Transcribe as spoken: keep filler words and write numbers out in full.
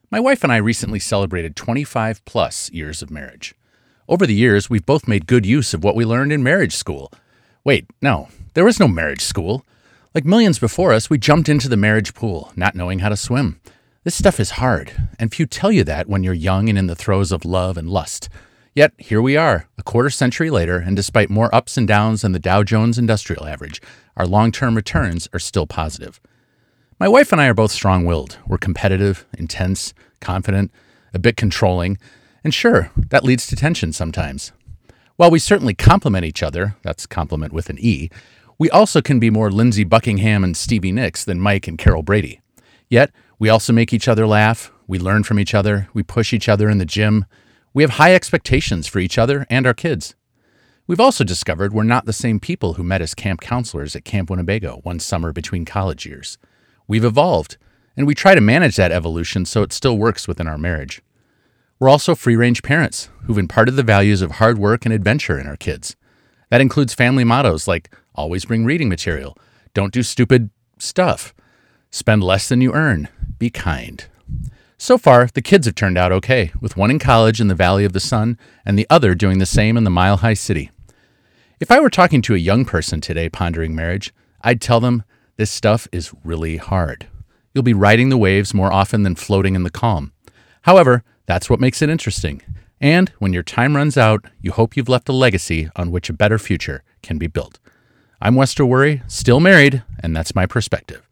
My wife and I recently celebrated twenty-five plus years of marriage. Over the years, we've both made good use of what we learned in marriage school. Wait, no, there was no marriage school. Like millions before us, we jumped into the marriage pool, not knowing how to swim. This stuff is hard, and few tell you that when you're young and in the throes of love and lust. Yet, here we are, a quarter century later, and despite more ups and downs than the Dow Jones Industrial Average, our long-term returns are still positive. My wife and I are both strong-willed. We're competitive, intense, confident, a bit controlling, and sure, that leads to tension sometimes. While we certainly complement each other, that's compliment with an E, we also can be more Lindsey Buckingham and Stevie Nicks than Mike and Carol Brady. Yet, we also make each other laugh, we learn from each other, we push each other in the gym, we have high expectations for each other and our kids. We've also discovered we're not the same people who met as camp counselors at Camp Winnebago one summer between college years. We've evolved, and we try to manage that evolution so it still works within our marriage. We're also free-range parents who've imparted the values of hard work and adventure in our kids. That includes family mottos like always bring reading material, don't do stupid stuff, spend less than you earn, be kind. So far, the kids have turned out okay, with one in college in the Valley of the Sun and the other doing the same in the Mile High City. If I were talking to a young person today pondering marriage, I'd tell them, this stuff is really hard. You'll be riding the waves more often than floating in the calm. However, that's what makes it interesting. And when your time runs out, you hope you've left a legacy on which a better future can be built. I'm Wester Worry, still married, and that's my perspective.